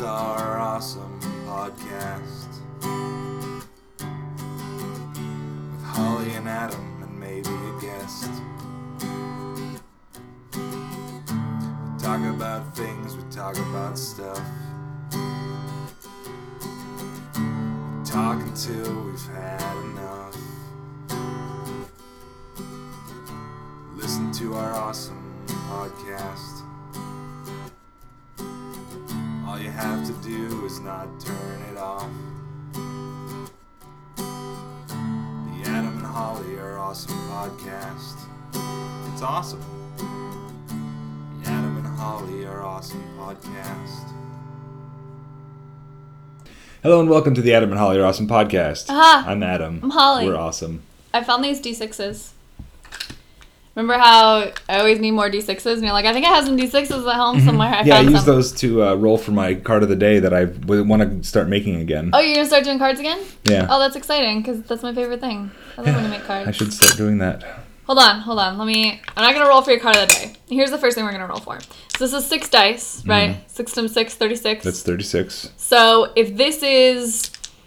our awesome podcast with Holly and Adam and maybe a guest. We talk about things, we talk about stuff. We talk until we've had enough. Listen to our awesome podcast. All you have to do is not turn it off. The Adam and Holly are awesome podcast. It's awesome. The Adam and Holly are awesome podcast. Hello and welcome to the Adam and Holly are awesome podcast. Aha. I'm Adam. I'm Holly. We're awesome. I found these D6s. Remember how I always need more D6s? And you're like, I think I have some D6s at home somewhere. I I found use some. those to roll for my card of the day that I want to start making again. Oh, you're going to start doing cards again? Yeah. Oh, that's exciting, because that's my favorite thing. I love when you make cards. I should start doing that. Hold on. I'm not going to roll for your card of the day. Here's the first thing we're going to roll for. So this is 6 dice, right? 6 times 6, 36. That's 36. So if this is,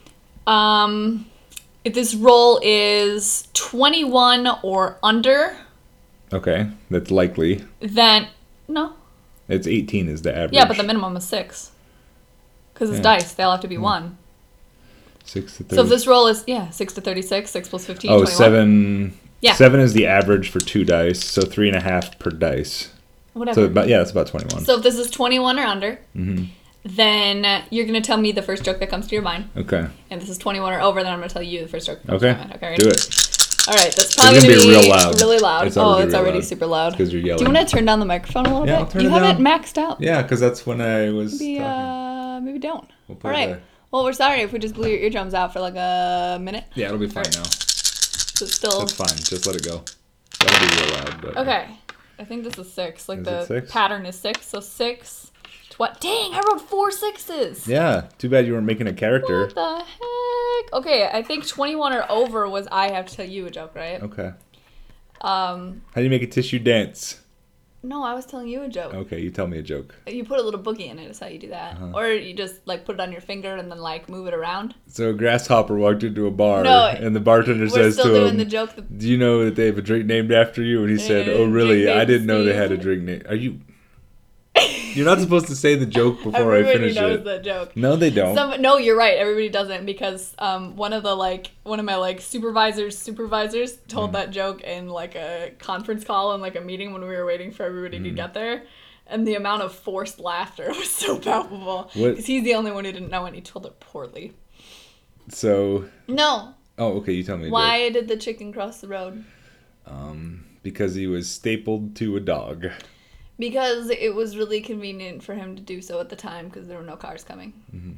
if this roll is 21 or under, Okay, that's likely. then, no. It's 18 is the average. Yeah, but the minimum is 6. Because it's Yeah. dice. They all have to be 1. 6 to 30. So if this roll is, 6 to 36, 6 plus 15, Oh, 21. 7. Yeah. 7 is the average for 2 dice, so 3.5 per dice. Whatever. So that's about 21. So if this is 21 or under, Mm-hmm. then you're going to tell me the first joke that comes to your mind. Okay. And this is 21 or over, then I'm going to tell you the first joke that comes to Okay. your mind. Okay, ready? Do it. All right, that's probably It's going gonna to be be real loud. really loud. It's already It's real already loud. super loud. Because you're yelling. Do you want to turn down the microphone a little Yeah, bit? I'll turn Do you it have down. it maxed out? Yeah, because that's when I was Maybe, talking. maybe don't. We'll put All it right. there. Well, we're sorry if we just blew your eardrums out for like a minute. Yeah, it'll be fine Alright. now. So it's still... That's fine. Just let it go. That'll be real loud. But Okay. I think this is 6. Like Is the it 6? pattern is 6. So 6. Dang, I wrote 4 6s. Yeah. Too bad you weren't making a character. What the heck? Okay, I think 21 or over was I have to tell you a joke, right? Okay. How do you make a tissue dance? No, I was telling you a joke. Okay, you tell me a joke. You put a little boogie in it is how you do that. Or you just like put it on your finger and then like move it around. So a grasshopper walked into a bar, No, and the bartender We're says still to doing him, the joke. "Do you know that they have a drink named after you?" And he said, "Oh, really? drink I named didn't know they Steve." had a drink name. Are you? You're not supposed to say the joke before I Everybody finish knows it. that joke. No, they don't. No, you're right. Everybody doesn't because one of my supervisors told that joke in like a conference call and like a meeting when we were waiting for everybody to get there, and the amount of forced laughter was so palpable because he's the only one who didn't know and he told it poorly. So. No. Oh, okay. You tell me. Why did the chicken cross the road? Because he was stapled to a dog. Because it was really convenient for him to do so at the time because there were no cars coming.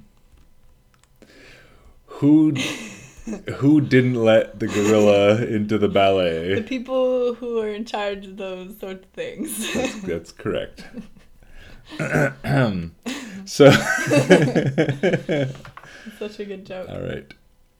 Who didn't let the gorilla into the The ballet? people who are in charge of those sorts of things. That's correct. So, Such a good joke. all right.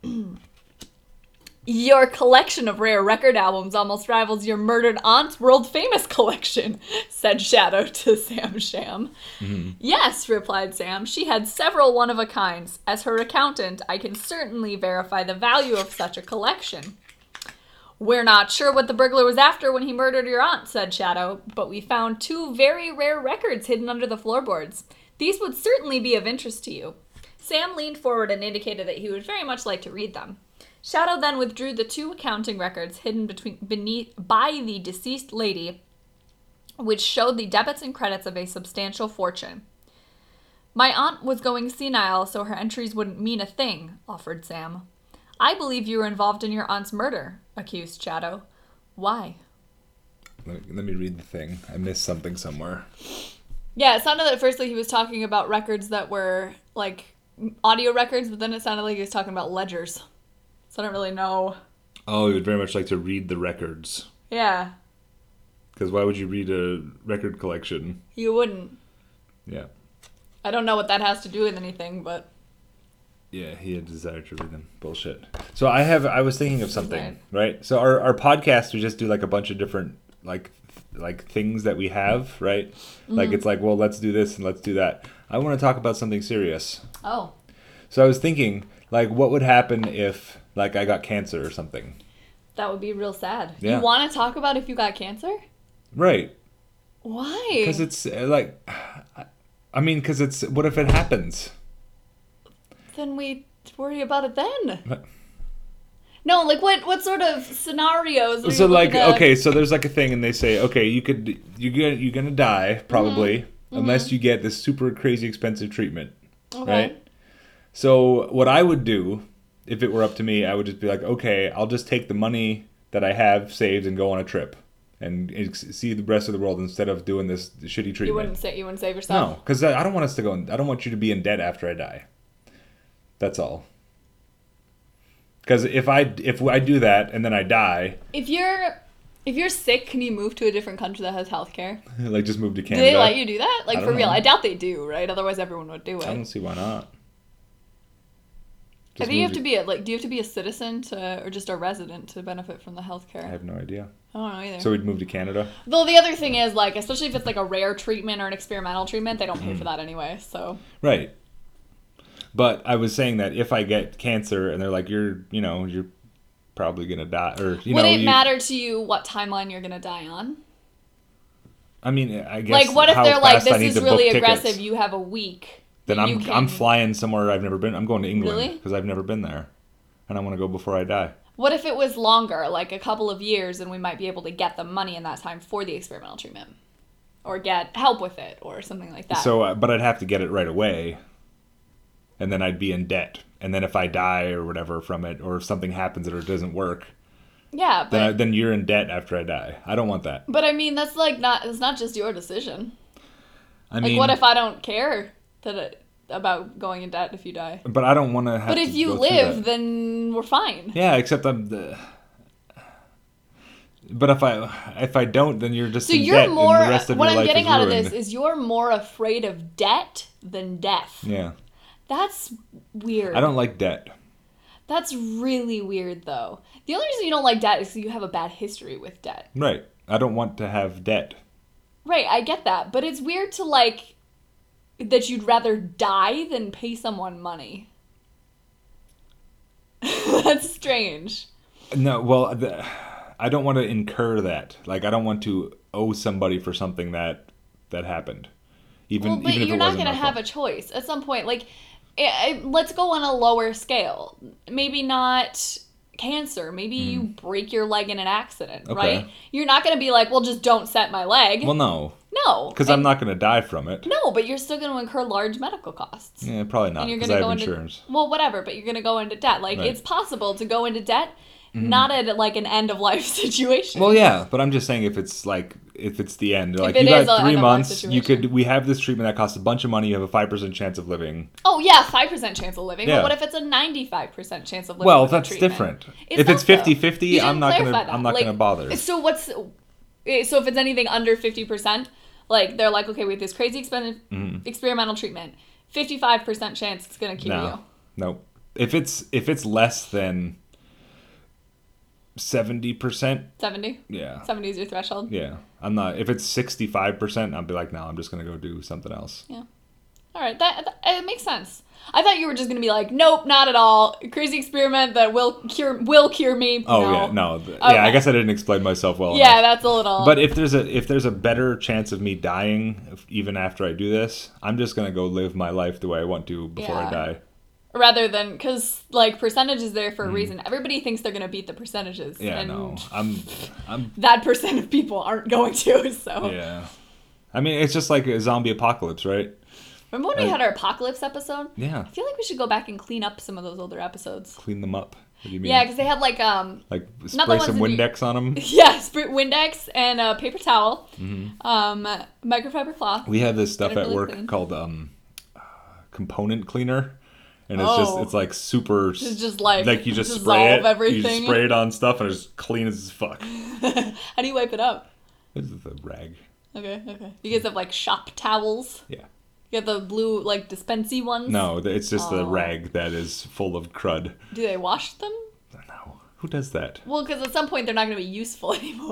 Your collection of rare record albums almost rivals your murdered aunt's world-famous collection, said Shadow to Sam Sham. Yes, replied Sam. She had several one-of-a-kinds. As her accountant, I can certainly verify the value of such a collection. We're not sure what the burglar was after when he murdered your aunt, said Shadow, but we found 2 very rare records hidden under the floorboards. These would certainly be of interest to you. Sam leaned forward and indicated that he would very much like to read them. Shadow then withdrew the 2 accounting records hidden by the deceased lady, which showed the debits and credits of a substantial fortune. My aunt was going senile, so her entries wouldn't mean a thing, offered Sam. I believe you were involved in your aunt's murder, accused Shadow. Why? Let me read the thing. I missed something somewhere. Yeah, it sounded at first like he was talking about records that were, like, audio records, but then it sounded like he was talking about ledgers. So I don't really know. Oh, you would very much like to read the records. Yeah, Because why would you read a record collection? you wouldn't. Yeah. I don't know what that has to do with anything, but... Yeah, he had desire to read them. Bullshit. So I was thinking of something, right? So our podcast, we just do like a bunch of different like like things that we have, right? Like it's like, well, let's do this and let's do that. I want to talk about something serious. Oh. So I was thinking, like, what would happen if, like, I got cancer or something? That would be real sad. Yeah. You want to talk about if you got cancer? Right. Why? Because it's, like, I mean, because it's, what if it happens? Then we worry about it then. What? No, like, what sort of scenarios are So, you like, looking at? okay, so there's, like, a thing, and they say, okay, you're gonna die, probably, unless you get this super crazy expensive treatment, Okay. right? So what I would do, if it were up to me, I would just be like, okay, I'll just take the money that I have saved and go on a trip and see the rest of the world instead of doing this shitty treatment. You wouldn't save yourself? No, because I don't want us to go. I don't want you to be in debt after I die. That's all. Because if I do that and then I die, If you're sick, can you move to a different country that has healthcare? like just move to Do Canada. they let you do that? Like, I for don't real? know. I doubt they do, right? Otherwise, everyone would do I don't it. see why not. I Just think you move have to be do you have to be a citizen or just a resident to benefit from the healthcare? I have no idea. I don't know either. So we'd move to Canada. Though the other thing is, like, especially if it's like a rare treatment or an experimental treatment, they don't pay for that anyway. So Right. But I was saying that if I get cancer and they're like, you're probably gonna die, or would it matter to you what timeline you're gonna die on? I mean, I guess. Like, what if how they're like, fast I this need is to book really tickets. aggressive, you have a week. Then you I'm can- flying somewhere I've never been. I'm going to England Really? because I've never been there, and I want to go before I die. What if it was longer, like a couple of years, and we might be able to get the money in that time for the experimental treatment? Or get help with it, or something like that. So, but I'd have to get it right away, and then I'd be in debt. And then if I die or whatever from it, or if something happens or it doesn't work, yeah, but then you're in debt after I die. I don't want that. but I mean, that's like it's not just your decision. I Like, mean, what if I don't care about going in debt if you die? But I don't want to have. But to if you go through live, that. then we're fine. Yeah, except I'm the. But if I don't, then you're just So in you're debt, more. and the rest of What your I'm life getting is out of ruined. this is you're more afraid of debt than death. Yeah, That's weird. I don't like debt. That's really weird, though. The only reason you don't like debt is because you have a bad history with debt. Right. I don't want to have debt. Right, I get that. But it's weird to, like, that you'd rather die than pay someone money. That's strange. No, well, I don't want to incur that. Like, I don't want to owe somebody for something that happened. Well, but even if you're it not wasn't going to my have fault. a choice. At some point, like, let's go on a lower scale. Maybe not cancer. Maybe you break your leg in an accident, Okay. right? You're not going to be like, well, just don't set my leg. Well, no, No. because I'm not going to die from it. No, but you're still going to incur large medical costs. Yeah, probably not, And you're because going I to have go into insurance. well, whatever, but you're going to go into debt. Like, Right. Mm-hmm. it's possible to go into debt, not at like an end of life situation. Well, yeah, but I'm just saying if it's the end, like it you is got a 3 end-of-life months, situation. we have this treatment that costs a bunch of money. You have a 5% chance of living. Oh yeah, 5% chance of living. Yeah. But what if it's a 95% chance of living? Well, with the that's treatment? different. It's If it's not, though. 50-50, You didn't I'm not clarify gonna that. I'm not Like, gonna bother. So so if it's anything under 50%, like they're like, okay, we have this crazy experimental treatment, 55% chance it's gonna kill you. No. If it's less than 70%, 70. yeah. 70 is your threshold. Yeah. I'm not. If it's 65%, I'll be like, no, I'm just gonna go do something else. Yeah. All right, that it makes sense. I thought you were just gonna be like, nope, not at all. Crazy experiment that will cure me. Oh No. yeah, no. Yeah, Okay. I guess I didn't explain myself well Yeah, enough. that's a little. But if there's a better chance of me dying even after I do this, I'm just gonna go live my life the way I want to before Yeah. I die. rather than because like percentage is there for a reason. Everybody thinks they're gonna beat the percentages. Yeah, and no. I'm that percent of people aren't going to. So yeah. I mean, it's just like a zombie apocalypse, right? remember when we had our apocalypse episode? Yeah. I feel like we should go back and clean up some of those older episodes. Clean them up. What do you mean? Yeah, because they had like Like not the spray ones some that you- Windex on them. yeah, Windex and a paper towel, microfiber cloth. We have this stuff Get it at really work clean. called component cleaner, and it's Oh. it's like super. It's just like you just dissolve spray it. You everything. just spray it on stuff, and it's clean as fuck. How do you wipe it up? This is the rag. Okay. You guys have like shop towels. Yeah. You have the blue like dispensy ones. No, it's just the Oh. rag that is full of crud. Do they wash them? No, who does that? Well, because at some point they're not going to be useful anymore.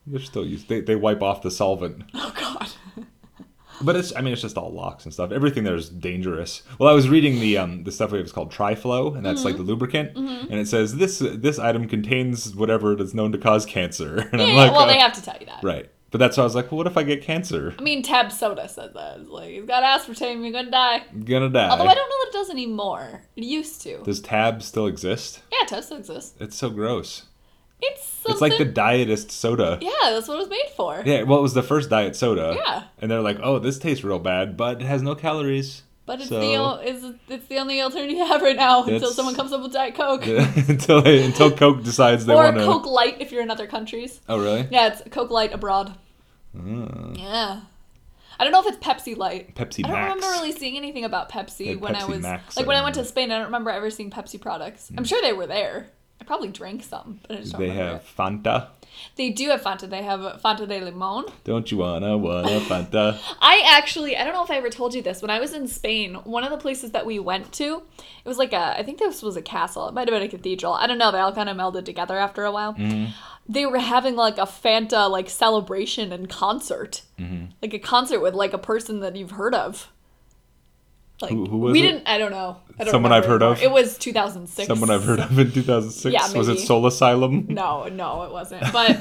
They're still used. They wipe off the solvent. Oh God. But it's just all locks and stuff. Everything there is dangerous. Well, I was reading the stuff it was called Triflow, and that's like the lubricant, and it says this item contains whatever that's known to cause cancer. And Yeah, I'm like, well, they have to tell you that. right. But that's why I was like, well, what if I get cancer? I mean, Tab Soda says that. It's like, you've got aspartame, you're gonna die. I'm gonna die. Although I don't know that it does anymore. It used to. Does Tab still exist? Yeah, Tab still exists. It's so gross. It's something... It's like the dietist soda. Yeah, that's what it was made for. Yeah, well, it was the first diet soda. Yeah. And they're like, oh, this tastes real bad, but it has no calories. But it's, So- it's the only alternative you have right now until It's- someone comes up with Diet Coke. until Coke decides they Or want to. Coke Light if you're in other countries. Oh, really? Yeah, it's Coke Light abroad. Yeah. I don't know if it's Pepsi Light. Pepsi I don't Max. remember really seeing anything about Pepsi They had when I Pepsi was Max, like I when I went to remember. Spain. I don't remember ever seeing Pepsi products. I'm sure they were there. I probably drank some, but I just don't They remember have it. Fanta. They do have Fanta. They have Fanta de Limon. Don't you wanna Fanta? I don't know if I ever told you this. When I was in Spain, one of the places that we went to, it was like I think this was a castle. It might have been a cathedral. I don't know. They all kind of melded together after a while. Mm-hmm. They were having like a Fanta like celebration and concert. Mm-hmm. Like a concert with like a person that you've heard of. Like, Who was we it? didn't, I don't know. I don't Someone remember I've heard anymore. of? It was 2006. Someone I've heard of in 2006. Yeah, Was it maybe. Soul Asylum? No, it wasn't. But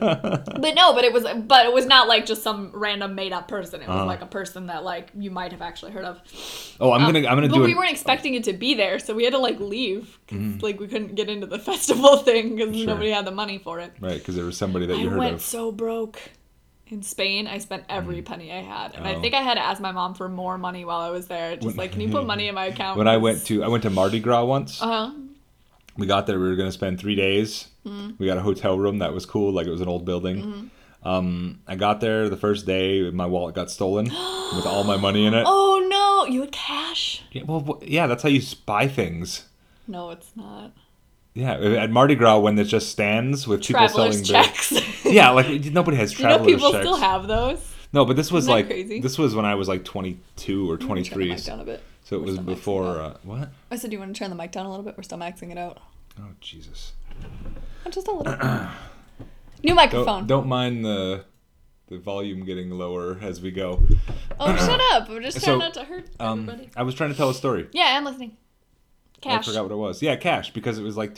it was not like just some random made up person. It was like a person that like you might have actually heard of. Oh, I'm gonna But do we it. weren't expecting it to be there, so we had to like leave. 'Cause, like we couldn't get into the festival thing because Sure. nobody had the money for it. Right, because there was somebody that you I heard went of. so broke. In Spain, I spent every penny I had, and I Oh. think I had to ask my mom for more money while I was there. Just like, can you put money in my account? When I went to Mardi Gras once. Uh huh. We got there. We were gonna spend 3 days. We got a hotel room that was cool, like it was an old building. I got there the first day. My wallet got stolen with all my money in it. Oh no, you had cash? Yeah, well, yeah, that's how you spy things. No, it's not. Yeah, at Mardi Gras when there's just stands with people Traveler's selling checks. Yeah, like nobody has You know, traveler's people checks. still have those. No, but this was Isn't that like crazy? this was when I was like 22 or Turn the 23. mic down a bit. So it We're was still maxing before it out. what? I said, do you want to turn the mic down a little bit? We're still maxing it out. Oh Jesus! Just a little. New microphone. Don't mind the volume getting lower as we go. Oh, shut up! We're just trying So, not to hurt everybody. I was trying to tell a story. Yeah, I'm listening. Cash. I forgot what it was. Yeah, cash, because it was like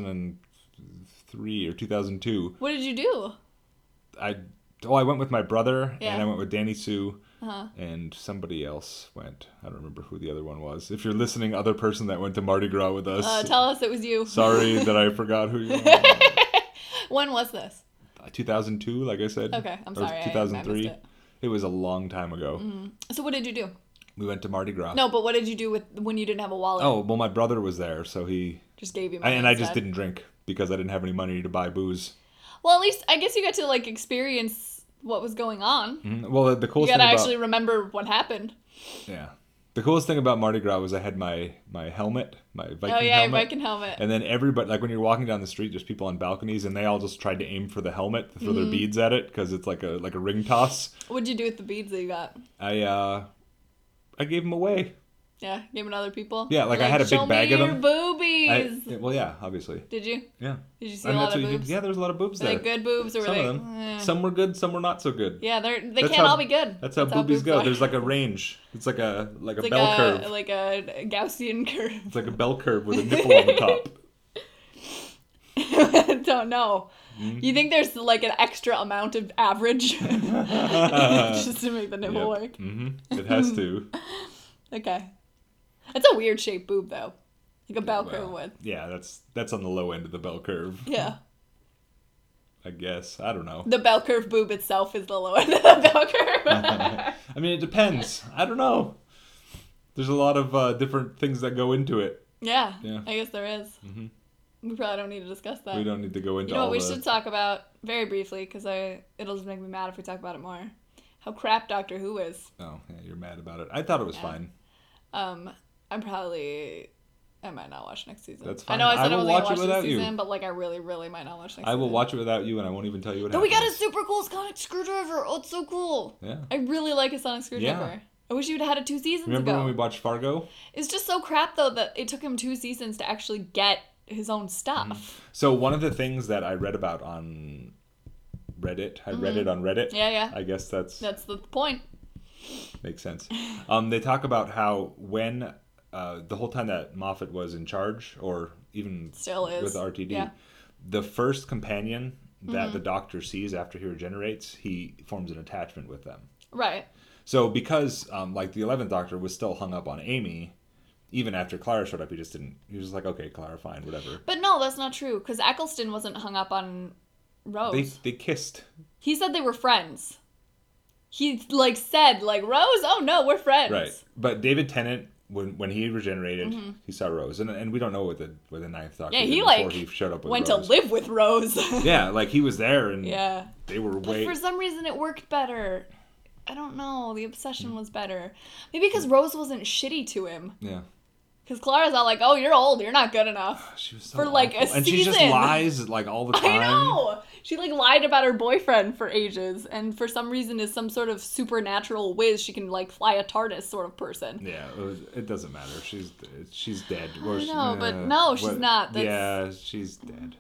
2003 or 2002. What did you do? I went with my brother, Yeah. and I went with Danny Sue, Uh-huh. and somebody else went. I don't remember who the other one was. If you're listening, other person that went to Mardi Gras with us, Tell us it was you. sorry that I forgot who you were. When was this? 2002, like I said. Okay, I'm Or sorry. I 2003. missed it. It was a long time ago. So what did you do? We went to Mardi Gras. No, but what did you do with when you didn't have a wallet? Oh, well, my brother was there, so he... Just gave you money And I just instead. didn't drink because I didn't have any money to buy booze. Well, at least I guess you got to like experience what was going on. Well, the You coolest got thing to about... actually remember what happened. Yeah. The coolest thing about Mardi Gras was I had my helmet, my Viking Oh yeah, your helmet. Viking helmet. And then everybody, like when you're walking down the street, there's people on balconies, and they all just tried to aim for the helmet, throw Mm-hmm. their beads at it, because it's like a ring toss. What'd you do with the beads that you got? I gave them away. Yeah, gave them to other people. Yeah, like I had a big "Show bag me of your them." boobies. Well, yeah, obviously. Did you? Yeah. Did you see And a lot that's of what you boobs? did. Yeah, there was a lot of boobs Were there. they good boobs or were Some they? of them. Eh. Some were good, some were not so good. Yeah, they That's can't how- all be good. That's how boobies boobs go. are. There's like a range. It's like a It's bell curve. like a Gaussian curve. It's like a bell curve with a nipple on the top. I don't know. Mm-hmm. You think there's like an extra amount of average just to make the nipple work? It has to. Okay. It's a weird shaped boob though. Like a bell curve Well, would. yeah, that's on the low end of the bell curve. Yeah. I guess. I don't know. The bell curve boob itself is the low end of the bell curve. I mean, it depends. I don't know. There's a lot of different things that go into it. Yeah, Yeah. I guess there is. Mm-hmm. We probably don't need to discuss that. We don't need to go into You know all what we the... should talk about very briefly because it'll just make me mad if we talk about it more. How crap Doctor Who is. Oh, yeah, you're mad about it. I thought it was fine. I might not watch next season. That's I fine. know I said I I will was watch gonna it watch without this you. season, but like I really might not watch next I season. will watch it without you, and I won't even tell you what No, happens. we got a super cool sonic screwdriver. Oh, it's so cool. Yeah. I really like a sonic screwdriver. Yeah. I wish you would have had it 2 seasons Remember ago. when we watched Fargo? It's just so crap though that it took him 2 seasons to actually get his own stuff. So one of the things that I read about on Reddit. I read it on Reddit. Yeah, yeah. I guess That's the point. makes sense. They talk about how when the whole time that Moffat was in charge, or even Still is. with RTD, Yeah. the first companion that the Doctor sees after he regenerates, he forms an attachment with them. Right. So because like the 11th Doctor was still hung up on Amy, even after Clara showed up, he was just like, okay, Clara, fine, whatever. But no, that's not true, because Eccleston wasn't hung up on Rose. They kissed. He said they were friends. He, like, said, like, Rose? Oh, no, we're friends. Right. But David Tennant, when he regenerated, he saw Rose. And we don't know what the Ninth Doctor Yeah, did he, before like, he showed up with went Rose. to live with Rose. Yeah, like, he was there, and Yeah. they were But way... for some reason, it worked better. I don't know. The Hmm. obsession was better. Maybe because Rose wasn't shitty to him. Yeah. Because Clara's all like, oh, you're old. You're not good enough. She was so For, like, a awful. And she just season. lies, like, all the time. I know. She, like, lied about her boyfriend for ages. And for some reason is some sort of supernatural whiz. She can, like, fly a TARDIS sort of person. Yeah, it doesn't matter. She's dead. Or I know, but no, she's not. That's... Yeah, she's dead.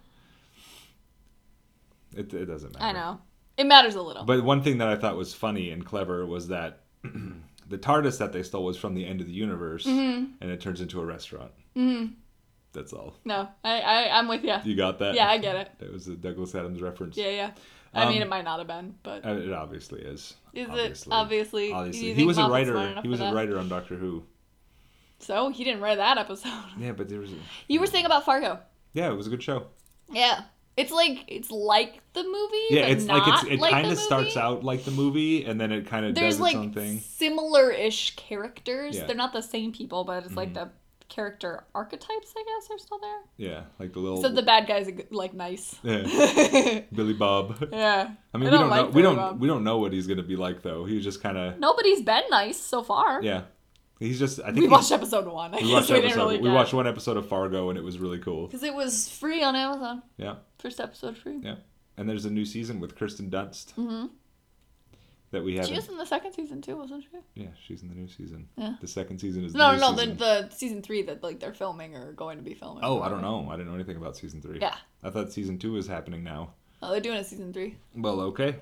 It doesn't matter. I know. It matters a little. But one thing that I thought was funny and clever was that the TARDIS that they stole was from the end of the universe, and it turns into a restaurant. Mm-hmm. That's all. No, I'm with you. You got that? Yeah, I get it. It was a Douglas Adams reference. Yeah, yeah. I mean, it might not have been, but It obviously is. is it obviously? Do you He think was a Moffat's writer. smart enough He for was a that? writer on Doctor Who. So he didn't write that episode. Yeah, but there was. You were saying about Fargo. Yeah, it was a good show. Yeah, it's like the movie. Yeah, but it's not it like kind the of starts movie. out like the movie, and then it kind of does There's its like own thing. similar-ish characters. Yeah. They're not the same people, but it's like the character archetypes, I guess, are still there. Yeah, like the little. So the bad guys are like nice. Yeah. Billy Bob. Yeah. I mean, I we don't don't know. like We Billy don't. Bob. We don't know what he's gonna be like though. He's just kind of. Nobody's been nice so far. Yeah, he's just. I think We watched episode 1. We watched didn't episode. really We watched one episode of Fargo, and it was really cool. because it was free on Amazon. Yeah, First episode free. yeah. And there's a new season with Kirsten Dunst. Mm-hmm. That we She haven't. was in the second season too, wasn't she? Yeah, she's in the new season. Yeah. The second season is. No, the no, new season. the season 3 that like they're filming or going to be filming. Oh, I don't know. I didn't know anything about season 3. Yeah. I thought season 2 is happening now. Oh, they're doing a season 3. Well, okay.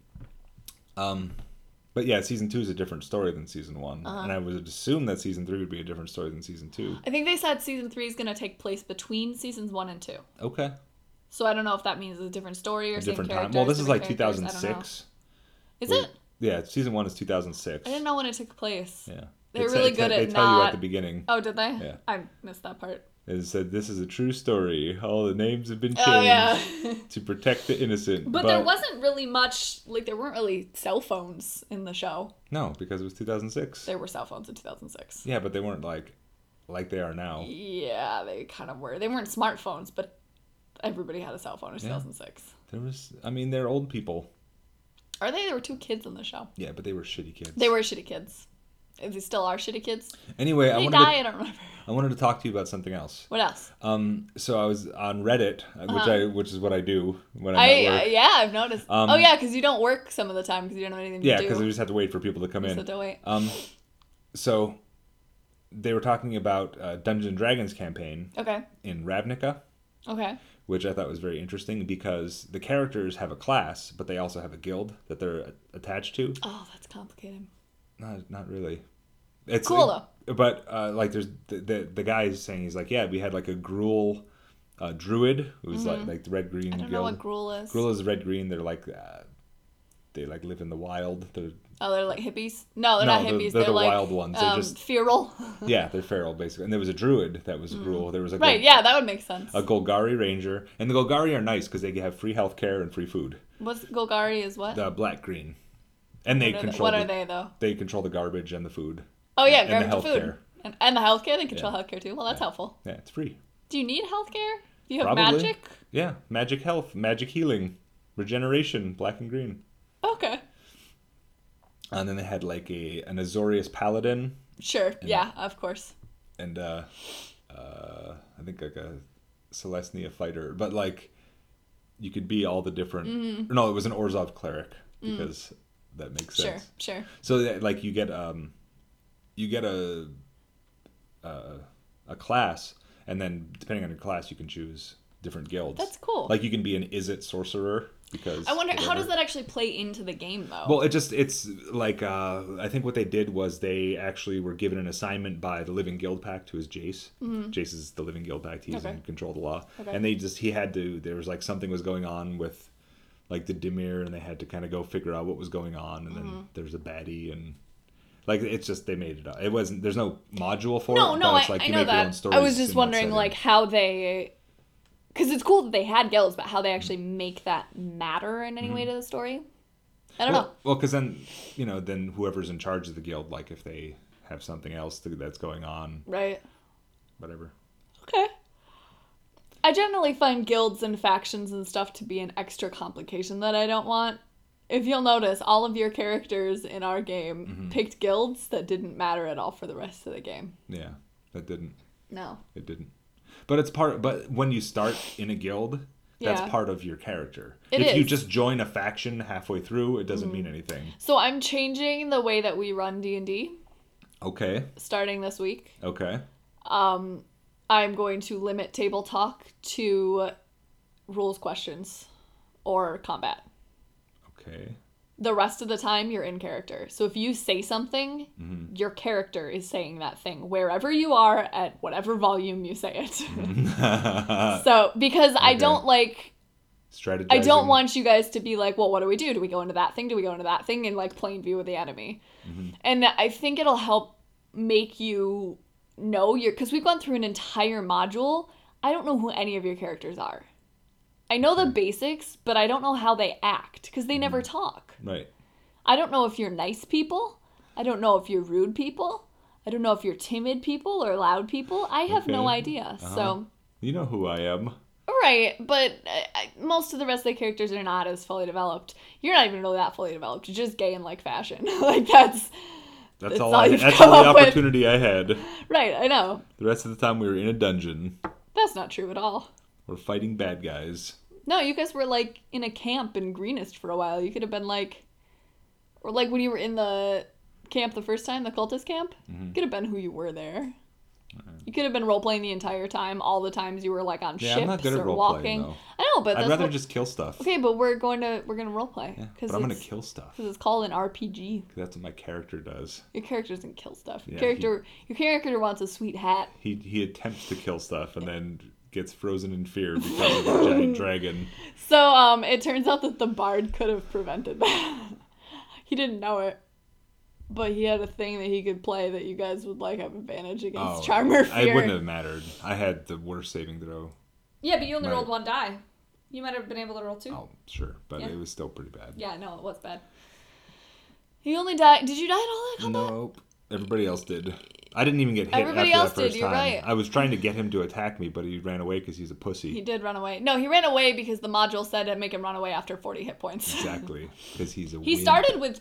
But yeah, season 2 is a different story than season 1, and I would assume that season 3 would be a different story than season 2. I think they said season 3 is going to take place between seasons 1 and 2. Okay. So I don't know if that means a different story or A same different characters. time. Well, this is like different characters, I don't know. 2006. Is Well, it? Yeah, season 1 is 2006. I didn't know when it took place. Yeah. They're really good They at tell you not- at the beginning. Oh, did they? Yeah. I missed that part. It said, this is a true story. All the names have been changed Oh, yeah. to protect the innocent. But there wasn't really much, like, there weren't really cell phones in the show. No, because it was 2006. There were cell phones in 2006. Yeah, but they weren't like they are now. Yeah, they kind of were. They weren't smartphones, but everybody had a cell phone in 2006. There was, I mean, they're old people. Are they? There were 2 kids in the show. Yeah, but they were shitty kids. They were shitty kids. If they still are shitty kids. Anyway, Did they die? I don't remember. I wanted to talk to you about something else. What else? So I was on Reddit, which is what I do when I'm at work. Yeah, I've noticed. Oh, yeah, because you don't work some of the time because you don't have anything to Yeah, do. because we just have to wait for people to come in. So don't wait. So they were talking about Dungeons and Dragons campaign Okay. in Ravnica, Okay. which I thought was very interesting because the characters have a class, but they also have a guild that they're attached to. Oh, that's complicated. Not really. It's Cool, though. But like, there's the guy is saying, he's like, yeah, we had like a Gruul druid who's like the red green I don't guild. know what Gruul is. Gruul is red green. They're like they like live in the wild. They're like hippies? No, they're not hippies. They're the like, wild ones. They're just feral. yeah, they're feral basically. And there was a druid that was Gruul. There was a Right, yeah, that would make sense. a Golgari ranger, and the Golgari are nice because they have free healthcare and free food. What's Golgari is what? The black green, and they control. What are they, though? They control the garbage and the food. Oh, yeah, and the garbage and food. healthcare. And the healthcare? They control healthcare, too. Well, that's helpful. Yeah, it's free. Do you need healthcare? Do you have Probably. magic? Yeah, magic health, magic healing, regeneration, black and green. Okay. And then they had like an Azorius paladin Sure, yeah, of course. and I think like a Celestia fighter, but like you could be all the different. No, it was an Orzhov cleric because that makes sense. Sure. So that, like you get a class, and then depending on your class, you can choose different guilds. That's cool. Like you can be an Izzet sorcerer. because I wonder, how whatever. does that actually play into the game, though? Well, it's like I think what they did was they actually were given an assignment by the Living Guild Pact, who is Jace. Jace is the Living Guild Pact. He's Okay. in control of the law, Okay. and he had to. There was like something was going on with like the Dimir, and they had to kind of go figure out what was going on, and then there's a baddie, and like it's just they made it up. It wasn't. There's no module for no, it. no, but it's like I you know make your own that. stories I was in just that wondering, setting. like, how they... Because it's cool that they had guilds, but how they actually make that matter in any way to the story? I don't know. Well, because then then whoever's in charge of the guild, like if they have something else that's going on, Right. whatever. Okay. I generally find guilds and factions and stuff to be an extra complication that I don't want. If you'll notice, all of your characters in our game picked guilds that didn't matter at all for the rest of the game. Yeah, that didn't. No. It didn't. But it's part. But when you start in a guild, that's Yeah. part of your character. It if you is. just join a faction halfway through, it doesn't mean anything. So I'm changing the way that we run D&D Okay. starting this week. Okay. I'm going to limit table talk to rules questions or combat. Okay. The rest of the time, you're in character. So if you say something, your character is saying that thing wherever you are at whatever volume you say it. So, because I Okay. don't like... Strategizing. I don't want you guys to be like, well, what do we do? Do we go into that thing? Do we go into that thing? In like plain view of the enemy. And I think it'll help make you know because we've gone through an entire module. I don't know who any of your characters are. I know the basics, but I don't know how they act because they never talk. Right. I don't know if you're nice people. I don't know if you're rude people. I don't know if you're timid people or loud people. I have no Okay. idea. So, You know who I am. right, but most of the rest of the characters are not as fully developed. You're not even really that fully developed. You're just gay in like fashion. Like That's That's all. all you've That's come all the up with. opportunity I had. right. I know The rest of the time we were in a dungeon. that's not true at all. We're fighting bad guys. No, you guys were like in a camp in Greenest for a while. You could have been like, or like when you were in the camp the first time, the cultist camp. You could have been who you were there. You could have been role playing the entire time, all the times you were like on Yeah, ships I'm not good at or role walking. playing though. I know, but I'd that's rather what- just kill stuff. okay. But we're gonna role play Yeah, because but I'm gonna kill stuff. it's called an RPG. That's what my character does. Your character doesn't kill stuff. Yeah, Your character wants a sweet hat. He attempts to kill stuff and then gets frozen in fear because of a giant dragon. So it turns out that the bard could have prevented that. He didn't know it, but he had a thing that he could play that you guys would like have advantage against Charmer Fear. It wouldn't have mattered. I had the worst saving throw. Yeah, but you only Right. rolled one die. You might have been able to roll two. Oh, sure, but Yeah. it was still pretty bad. Yeah, no, it was bad. You only died. Did you die at all that combat? Nope. Everybody else did. I didn't even get hit Everybody after else that first did, you're time. right. I was trying to get him to attack me, but he ran away because he's a pussy. He did run away. No, he ran away because the module said to make him run away after 40 hit points. Exactly, because he's a. He wimp. started with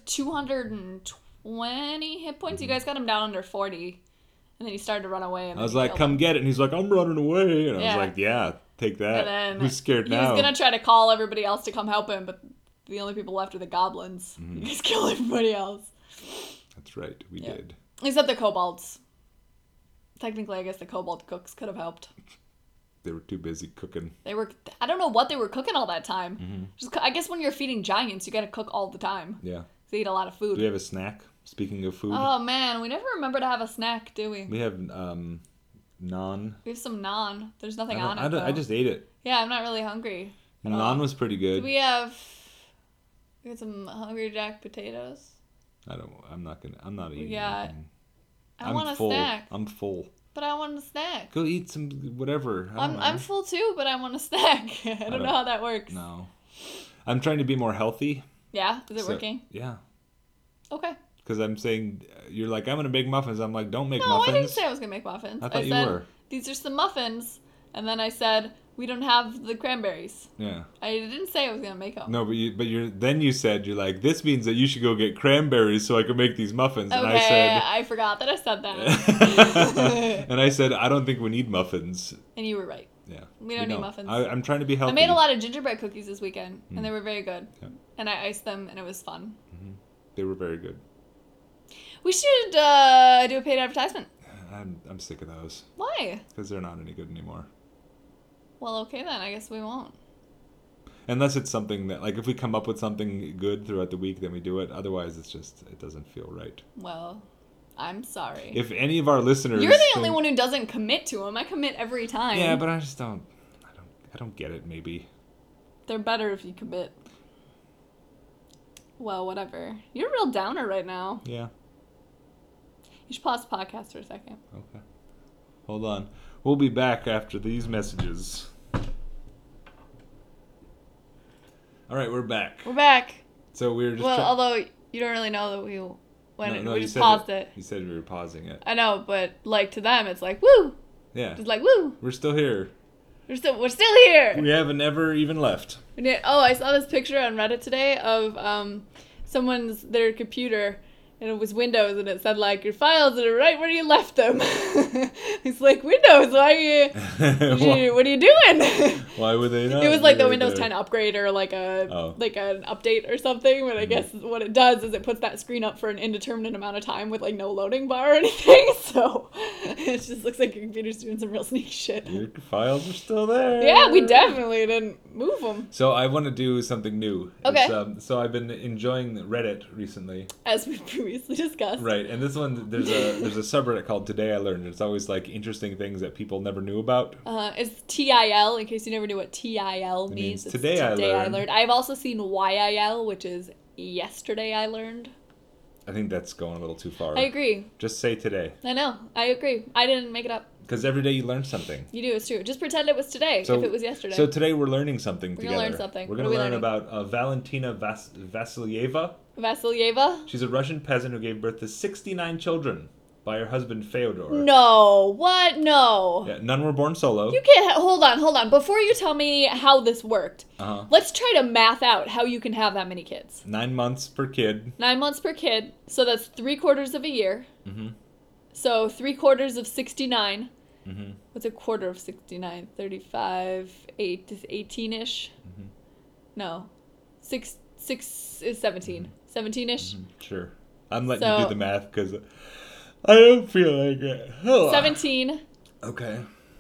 220 hit points. You guys got him down under 40. And then he started to run away. And I was then you like, killed "Come him. get it," and he's like, "I'm running away," and I Yeah. was like, "Yeah, take that." And then Who's scared he now? was going to try to call everybody else to come help him, but the only people left are the goblins. Mm-hmm. You guys kill everybody else. That's right, we Yeah. did. Except the kobolds. Technically, I guess the kobold cooks could have helped. They were too busy cooking. They were, I don't know what they were cooking all that time. Mm-hmm. Just, I guess when you're feeding giants, you gotta cook all the time. Yeah. They eat a lot of Do food. we have a snack? Speaking of food, Oh man, we never remember to have a snack, do we? we have naan. We have some naan. There's nothing on it. I though. just ate it. Yeah, I'm not really hungry. at all. Naan was pretty good. Do we have some Hungry Jack potatoes? I'm not eating. got- anything. I want a full. snack, I'm full. but I want a snack. Go eat some whatever. I don't know. I'm full too, but I want a snack. I don't know how that works. No. I'm trying to be more healthy. Yeah, is it so- working? Yeah. Okay. Because I'm saying, you're like, I'm going to make muffins. I'm like, don't make No, muffins. I didn't say I was gonna make muffins. I thought you said were. these are some muffins, and then I said we don't have the cranberries. Yeah. I didn't say I was gonna make them. No, then you said, you're like, this means that you should go get cranberries so I can make these muffins. Okay, And I said, I forgot that I said that. and I said, I don't think we need muffins. And you were right. Yeah. We don't need muffins. I'm trying to be healthy. I made a lot of gingerbread cookies this weekend, and Hmm. they were very good. Yeah. And I iced them, and it was fun. They were very good. We should do a paid advertisement. I'm sick of those Why? because they're not any good anymore. Well, okay then. I guess we won't. Unless it's something that, like, if we come up with something good throughout the week, then we do it. Otherwise, it doesn't feel right. Well, I'm sorry. If any of our listeners... You're the only one who doesn't commit to them. I commit every time. Yeah, but I just don't... I don't get it, maybe. They're better if you commit. Well, whatever. You're a real downer right now. Yeah. You should pause the podcast for a second. Okay. Hold on. We'll be back after these messages. All right, we're back. We're back. So we were just... Well, although you don't really know that we you just said paused it. You said we were pausing it. I know, but like to them, it's like woo. Yeah. Just like woo. We're still here. We're still here. We haven't ever even left. Oh, I saw this picture on Reddit today of their computer, and it was Windows, and it said like your files are right where you left them. It's like Windows, why what are you doing? Why would they not? It was like the be Windows there? 10 upgrade or like an update or something. But I guess what it does is it puts that screen up for an indeterminate amount of time with like no loading bar or anything. So it just looks like your computer's doing some real sneaky shit. Your files are still there. Yeah, we definitely didn't move them. So I want to do something new. Okay. So I've been enjoying Reddit recently. As we previously discussed. Right, and this one there's a subreddit called Today I Learned. It's always like interesting things that people never knew about. It's TIL, in case you never knew what TIL means. It's Today I Learned. I've also seen YIL, which is Yesterday I Learned. I think that's going a little too far. I agree. Just say today. I know. I agree. I didn't make it up. Because every day you learn something. You do. It's true. Just pretend it was today if it was yesterday. So today we're learning something together. We're going to learn something. We're going to learn about Valentina Vasilyeva. Vasilyeva? She's a Russian peasant who gave birth to 69 children by her husband Fyodor. No. What? No. Yeah, none were born solo. You can't. Hold on. Before you tell me how this worked, let's try to math out how you can have that many kids. 9 months per kid. 9 months per kid. So that's 3/4 of a year. Mm-hmm. So 3/4 of 69. Mm-hmm. What's a quarter of 69? 35, 18-ish? Mm-hmm. No. 6 is 17. 17-ish? Mm-hmm. Sure. I'm letting you do the math because I don't feel like it. 17. Okay.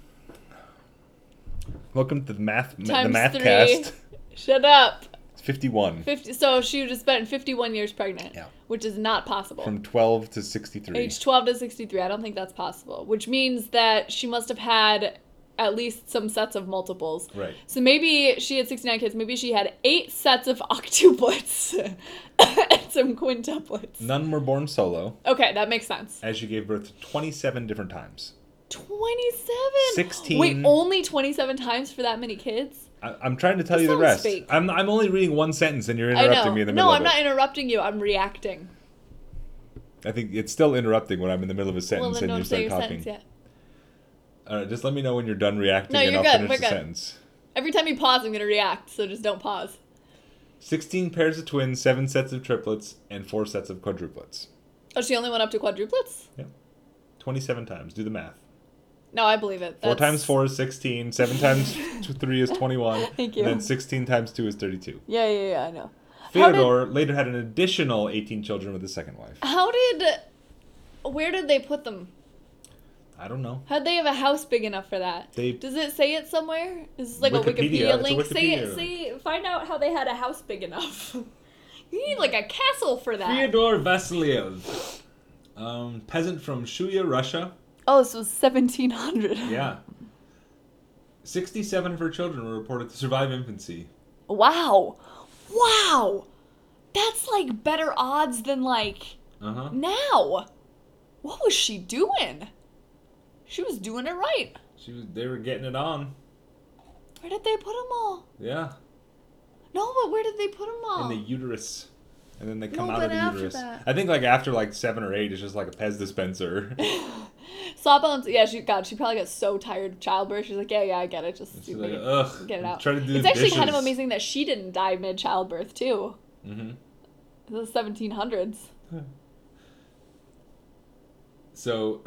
Welcome to the math Times 3. cast. Shut up. 51. 50. So she would have spent 51 years pregnant. Yeah. Which is not possible. From 12 to 63. Age 12 to 63. I don't think that's possible. Which means that she must have had at least some sets of multiples. Right. So maybe she had 69 kids. Maybe she had 8 sets of octuplets and some quintuplets. None were born solo. Okay, that makes sense. As she gave birth to 27 different times. 27? 16. Wait, only 27 times for that many kids? I'm trying to tell you the rest. Fake. I'm only reading one sentence and you're interrupting me in the middle of it. No, I'm not interrupting you. I'm reacting. I think it's still interrupting when I'm in the middle of a sentence and you start talking. Sentence yet. All right, just let me know when you're done reacting No, and you're I'll good. finish We're the good. sentence. Every time you pause, I'm going to react, so just don't pause. 16 pairs of twins, 7 sets of triplets, and 4 sets of quadruplets. Oh, she only went up to quadruplets? Yeah. 27 times. Do the math. No, I believe it. 4 times 4 is 16. 7 times 3 is 21. Thank you. And then 16 times 2 is 32. Yeah, I know. Fyodor later had an additional 18 children with his second wife. Where did they put them? I don't know. How'd they have a house big enough for that? Does it say it somewhere? Is this like a Wikipedia link? Find out how they had a house big enough. You need like a castle for that. Fyodor Vasilyev. Peasant from Shuya, Russia. Oh, this was 1700. Yeah. 67 of her children were reported to survive infancy. Wow. That's like better odds than like now. What was she doing? She was doing it right. They were getting it on. Where did they put them all? Yeah. No, but where did they put them all? In the uterus. And then they come No, out of but the after uterus. that. I think like after like 7 or 8, it's just like a Pez dispenser. Sawbones, yeah, she probably got so tired of childbirth. She's like, yeah, I get it. Just She's like, ugh, get it out. try to do It's the actually kind of dishes. amazing that she didn't die mid-childbirth, too. Mm-hmm. The 1700s. So,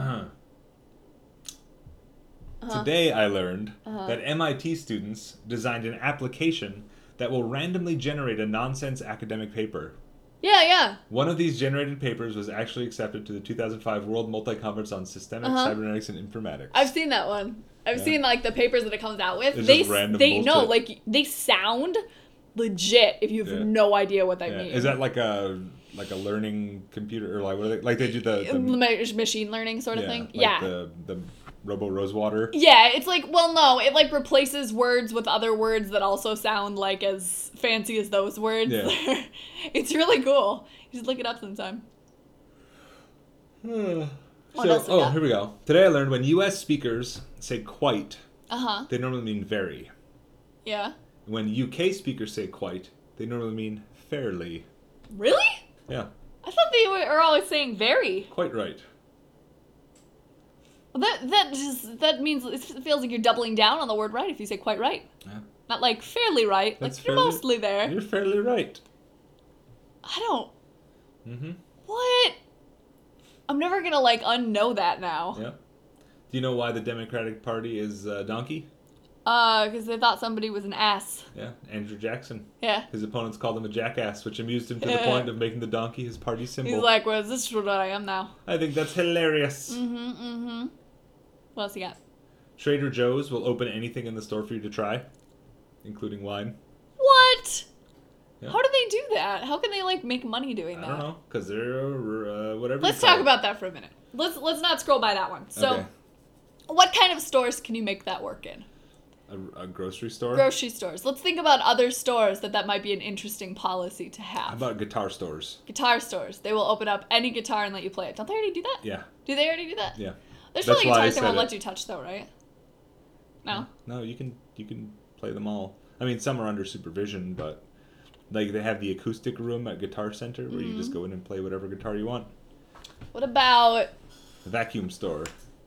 today I learned that MIT students designed an application that will randomly generate a nonsense academic paper. Yeah. One of these generated papers was actually accepted to the 2005 World Multi-Conference on Systemic Cybernetics and Informatics. I've seen that one. I've seen like the papers that it comes out with. It's They just random they no bullshit. like they sound legit if you have no idea what they mean. Is that like a learning computer or like what are they, like they do the machine learning sort of thing? like Yeah. the Robo Rosewater. Yeah, it's like, well, no, it like replaces words with other words that also sound like as fancy as those words. Yeah. It's really cool. You should look it up sometime. What else we got? Here we go. Today I learned when U.S. speakers say quite, Uh-huh. they normally mean very. Yeah. When UK speakers say quite, they normally mean fairly. Really? Yeah, I thought they were always saying very. quite right. Well, that means it feels like you're doubling down on the word right if you say quite right. Yeah. Not like fairly right. That's like you're fairly- mostly there. You're fairly right. I don't. Mm-hmm. What? I'm never gonna like unknow that now. Yeah. Do you know why the Democratic Party is donkey? Because they thought somebody was an ass. Yeah, Andrew Jackson. Yeah. His opponents called him a jackass, which amused him to the point of making the donkey his party symbol. He's like, well, this is what I am now. I think that's hilarious. What else you got? Trader Joe's will open anything in the store for you to try, including wine. What? Yeah. How do they do that? How can they like make money doing that? I don't know, because they're whatever. Let's you call talk it. about that for a minute. Let's not scroll by that one. So, Okay. what kind of stores can you make that work in? A grocery store. Grocery stores. Let's think about other stores that might be an interesting policy to have. How about guitar stores? Guitar stores. They will open up any guitar and let you play it. Don't they already do that? Yeah, Do they already do that? yeah. There's That's probably why I guitars they won't said let it. you touch though, right? No. No, you can play them all. I mean, some are under supervision, but like they have the acoustic room at Guitar Center where you just go in and play whatever guitar you want. What about? The vacuum store.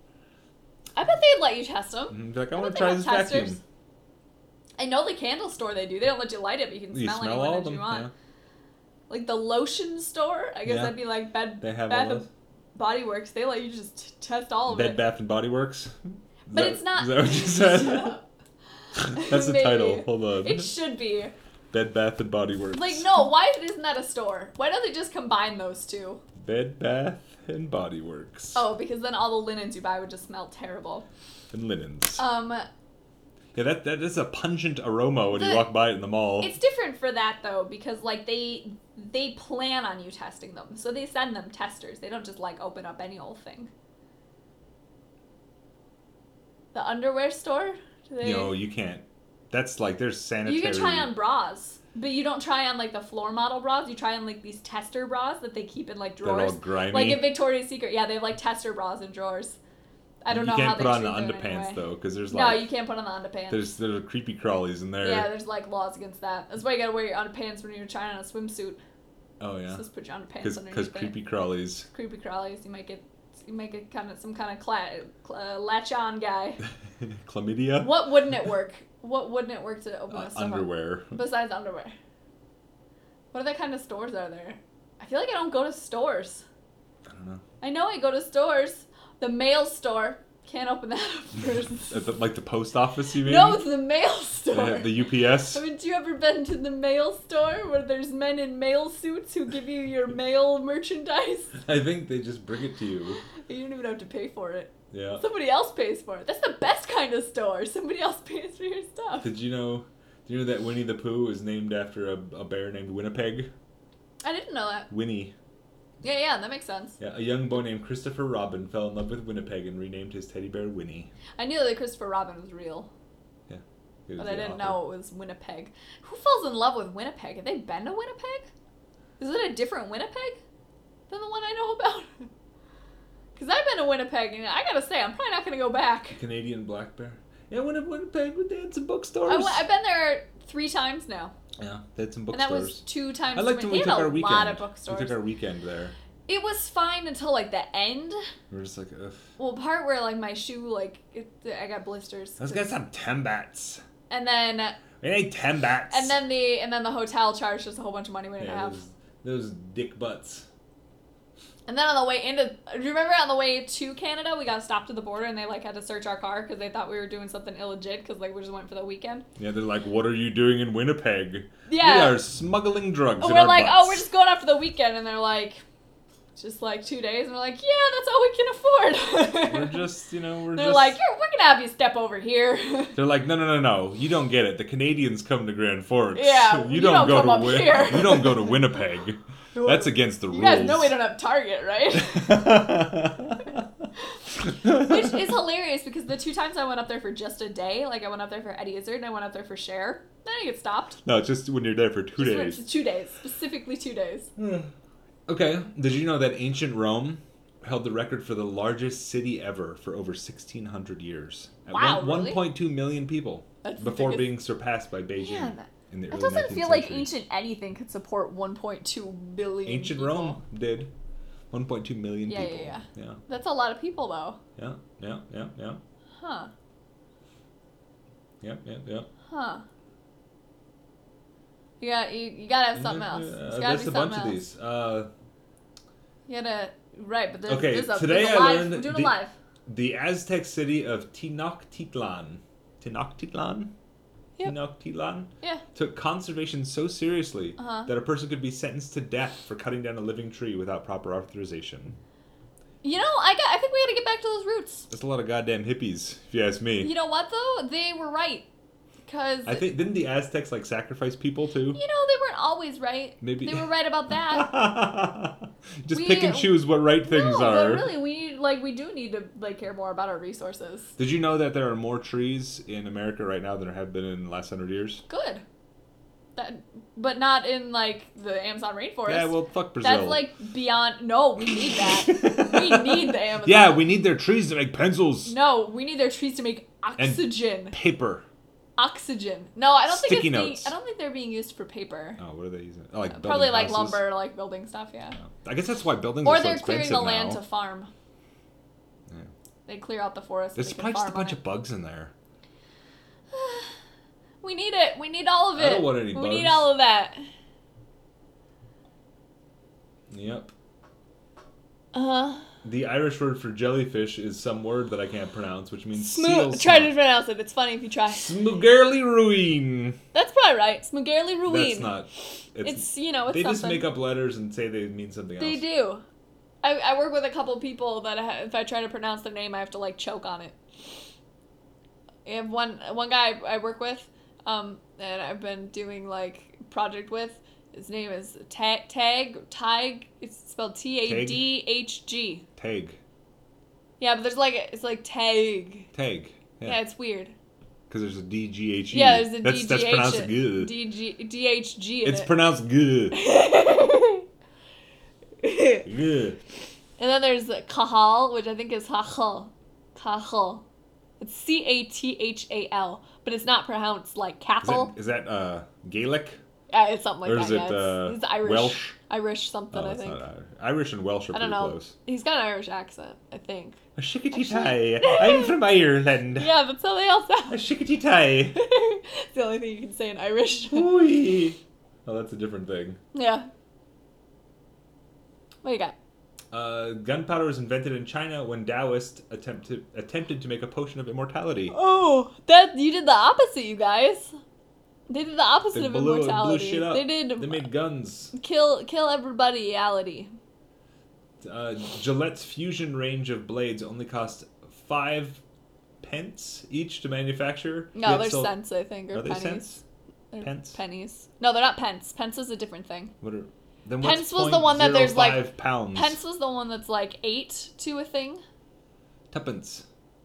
I bet they'd let you test them. Be like, I I want bet to they try have this testers. vacuum. I know the candle store they do. They don't let you light it, but you can You smell smell anyone all that of them. you want. Yeah. Like the lotion store, I guess Yeah. that'd be like They have Bath all and those. Body Works. They let you just test all of Bed it. Bath and Body Works. But it's not. Is that what you said? That's the Maybe. title. Hold on. It should be. Bed Bath and Body Works. Like, no, why isn't that a store? Why don't they just combine those two? Bed Bath and Body Works. Oh, because then all the linens you buy would just smell terrible. And linens. Yeah, that is a pungent aroma when you The- walk by it in the mall. it's different for that though, because like they plan on you testing them, so they send them testers. They don't just like open up any old thing. The underwear store? Do they... No, you can't. That's like there's sanitary. You can try on bras, but you don't try on like the floor model bras. You try on like these tester bras that they keep in like They're all drawers. grimy. Like in Victoria's Secret, yeah, they have like tester bras in drawers. I don't know You how can't they put on treat the them underpants anyway. though, because there's No, like you can't put on the underpants. there's creepy crawlies in there. Yeah, there's like laws against that. That's why you gotta wear your underpants when you're trying on a swimsuit. Oh yeah. Just put your underpants Because underneath it. creepy crawlies. Creepy crawlies. You might get some kind of latch on guy. Chlamydia. What wouldn't it work? What wouldn't it work to open a store? Underwear. Besides underwear. What other kind of stores are there? I feel like I don't go to stores. I don't know. I know I go to stores. The mail store. Can't open that up first. Like the post office, you mean? No, it's the mail store. The UPS. Haven't you ever been to the mail store where there's men in mail suits who give you your mail merchandise? I think they just bring it to you. You don't even have to pay for it. Yeah. Somebody else pays for it. That's the best kind of store. Somebody else pays for your stuff. Did you know that Winnie the Pooh is named after a bear named Winnipeg? I didn't know that. Winnie. Yeah, that makes sense. Yeah, a young boy named Christopher Robin fell in love with Winnipeg and renamed his teddy bear Winnie. I knew that Christopher Robin was real, Yeah. He was but I the didn't author. know it was Winnipeg. Who falls in love with Winnipeg? Have they been to Winnipeg? Is it a different Winnipeg than the one I know about? Because I've been to Winnipeg, and I gotta say, I'm probably not gonna go back. Canadian black bear. Yeah, I went to Winnipeg. They had some bookstores. I've been there 3 times now. Yeah, they had some And bookstores. that was 2 times. I liked when we They took had our a weekend. lot of We bookstores. took our weekend there. It was fine until like the end. We were just like, ugh. Well, part where like my shoe I got blisters. Let's get some Timbats. And then We need Timbats. and then the hotel charged us a whole bunch of money we didn't have. those dick butts. And then on the way into, do you remember on the way to Canada, we got stopped at the border and they like had to search our car because they thought we were doing something illegit because like we just went for the weekend. Yeah, they're like, what are you doing in Winnipeg? Yeah. We are smuggling drugs And in we're our like, butts. oh, we're just going out for the weekend. And they're like, just like 2 days. And we're like, yeah, that's all we can afford. We're just, you know, They're like, we're going to have you step over here. They're like, no. You don't get it. The Canadians come to Grand Forks. Yeah, you don't go come up to here. You don't go to Winnipeg. That's against the rules. You guys know we don't have Target, right? Which is hilarious because the 2 times I went up there for just a day, like I went up there for Eddie Izzard and I went up there for Cher, then I get stopped. No, it's just when you're there for 2 days. It's 2 days, specifically 2 days. Okay. Did you know that ancient Rome held the record for the largest city ever for over 1,600 years? At Wow, really? 1.2 million people. That's the before biggest- being surpassed by Beijing Man, in the It early doesn't 19th feel like century. ancient anything could support 1.2 billion Ancient people. Rome did. 1.2 million Yeah, people. yeah. That's a lot of people, though. Yeah. Huh. Yeah. Huh. You gotta have something else. There's gotta There's be a bunch something of else. these. You gotta, right, but there's, Okay, there's a, today there's a I live, learned we're doing the- a live. The Aztec city of Tenochtitlan. Tenochtitlan? Yep. Tenochtitlan? Yeah. Took conservation so seriously Uh-huh. that a person could be sentenced to death for cutting down a living tree without proper authorization. You know, I think we gotta get back to those roots. That's a lot of goddamn hippies, if you ask me. You know what, though? They were right. Because, I think, didn't the Aztecs, like, sacrifice people, too? you know, they weren't always right. Maybe. They were right about that. Just We- pick and choose what right things no, are. but really, we do need to, like, care more about our resources. Did you know that there are more trees in America right now than there have been in the last 100 years? Good. But not in, like, the Amazon rainforest. Yeah, well, fuck Brazil. That's, like, beyond... No, we need that. We need the Amazon. Yeah, we need their trees to make pencils. No, we need their trees to make oxygen. Paper. Oxygen. No, I don't Sticky think notes. I don't think they're being used for paper. Oh, what are they using? Oh, like building Probably like houses? lumber, like building stuff, yeah. I guess that's why buildings Or are so they're expensive clearing the land now. to farm. Yeah. They clear out the forest. There's so they probably can just a farm bunch on of bugs in there. it. We need it. We need all of it. I don't want any We need bugs. all of that. Yep. Uh-huh. The Irish word for jellyfish is some word that I can't pronounce, which means seal Try to snot. pronounce it. It's funny if you try. Smuggerly ruin. That's probably right. Smuggerly ruin. That's not. It's you know, it's They something. just make up letters and say they mean something else. They do. I work with a couple people that if I try to pronounce their name, I have to like choke on it. I have one guy I work with, and I've been doing like project with. His name is Tag. It's spelled Tadhg. Tag. Yeah, but there's like it's like Tag. Tag. Yeah, it's weird. Because there's a DGHE. Yeah, there's a That's DGH. pronounced good. DHG. In It's it. pronounced good. Good. And then there's Kahal, which I think is Hachal. Kahal. It's Cathal, but it's not pronounced like Cathal. Is that Gaelic? It's something like Or that. is it, yeah. It's Irish. Welsh? Irish something, Oh, I it's think. not Irish. Irish and Welsh are I don't pretty know. close. He's got an Irish accent, I think. A shickety tie. I'm from Ireland. Yeah, that's how they all A sound. shickety tie. It's the only thing you can say in Irish. Ooh. Oh, that's a different thing. Yeah. What do you got? Gunpowder was invented in China when Taoists attempted to make a potion of immortality. Oh, that you did the opposite, you guys. They did the opposite They of blew immortality. shit up. They did They made guns. kill everybody reality. Gillette's fusion range of blades only cost 5 pence each to manufacture. No, Yet they're sold- cents, I think, or Are they pennies. cents? They're Pence? Pennies. No, they're not pence. Pence is a different thing. What are, then Pence what's was the one that there's, like- 0.05 pounds? Pence was the one that's like 8 to a thing. Tuppence.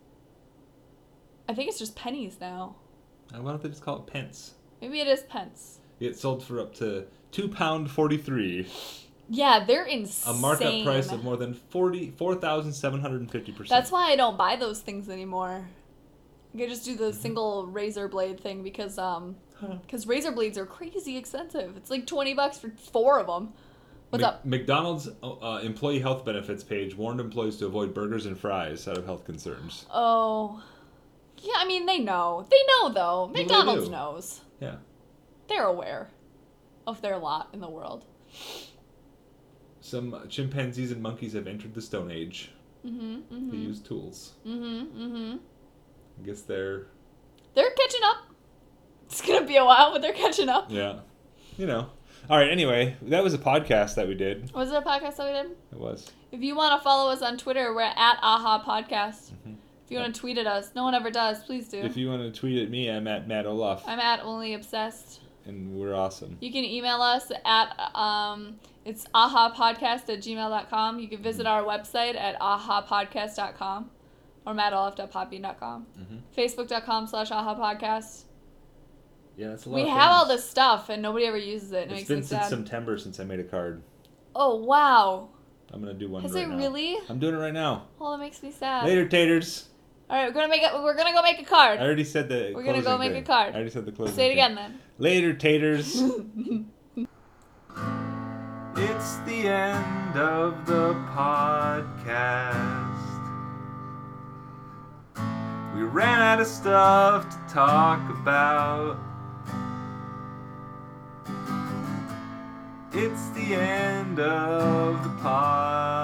I think it's just pennies now. Why don't they just call it pence? Maybe it is pence. It sold for up to £2.43, Yeah, they're insane. a markup price of more than 4,750%. That's why I don't buy those things anymore. I could just do the single razor blade thing because razor blades are crazy expensive. It's like $20 for 4 of them. What's up? McDonald's employee health benefits page warned employees to avoid burgers and fries out of health concerns. Oh. Yeah, I mean, they know. They know, though. they McDonald's do. knows. Yeah. They're aware of their lot in the world. some chimpanzees and monkeys have entered the Stone Age. They use tools. I guess they're catching up. It's gonna be a while, but they're catching up. Yeah. You know. All right, anyway, that was a podcast that we did. Was it a podcast that we did? It was. If you want to follow us on Twitter, we're at AHA Podcast. If you want to tweet at us, no one ever does, please do. If you want to tweet at me, I'm at Matt Olaf. I'm at Only Obsessed. And we're awesome. You can email us at, it's ahapodcast@gmail.com. You can visit our website at ahapodcast.com or mattolaf.podbean.com. Facebook.com/ahapodcast. Yeah, that's a lot We of have all things. this stuff and nobody ever uses it. And it It's makes me been since sad. September since I made a card. Oh, wow. I'm going to do one Has right it now. really? I'm doing it right now. Oh, that makes me sad. Later, taters. All right, we're gonna go make a card. I already said the We're gonna go closing make thing. a card. I already said the closing Say it thing. again then. Later, taters. It's the end of the podcast. We ran out of stuff to talk about. It's the end of the podcast.